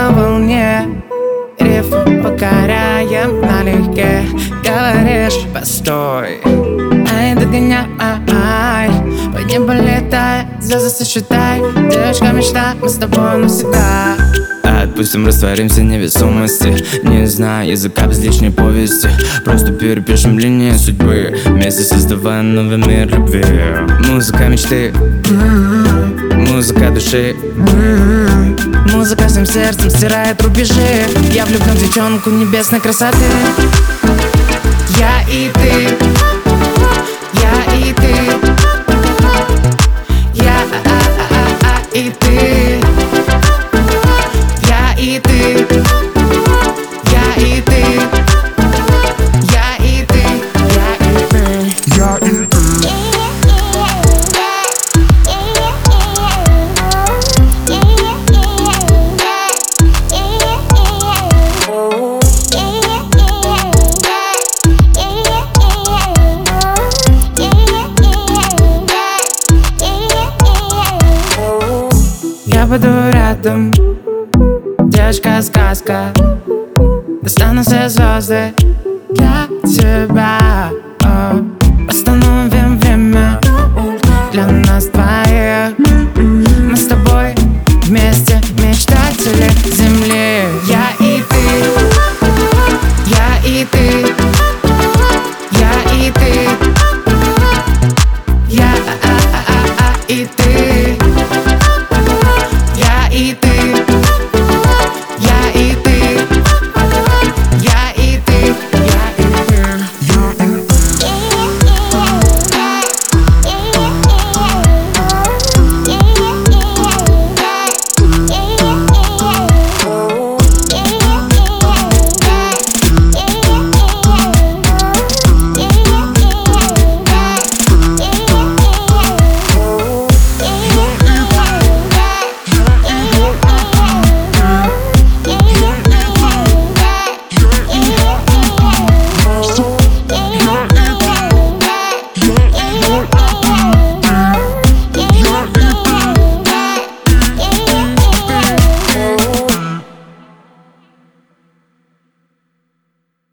на волне, рифы покоряем налегке. Говоришь, постой, ай, догоняй, по небу летай, звезды сосчитай. Девочка мечта, мы с тобой навсегда. Отпустим, растворимся в невесомости. Не знаю языка без лишней повести. Просто перепишем линии судьбы, вместе создавая новый мир любви. Музыка мечты, музыка души, музыка всем сердцем стирает рубежи. Я влюблен в девчонку небесной красоты. Я и ты, я и ты, я и ты, я и ты, я и ты, я и ты, я и ты. Я буду рядом, девочка-сказка. Достану все звезды для тебя. Остановим время для нас двоих. Мы с тобой вместе мечтатели.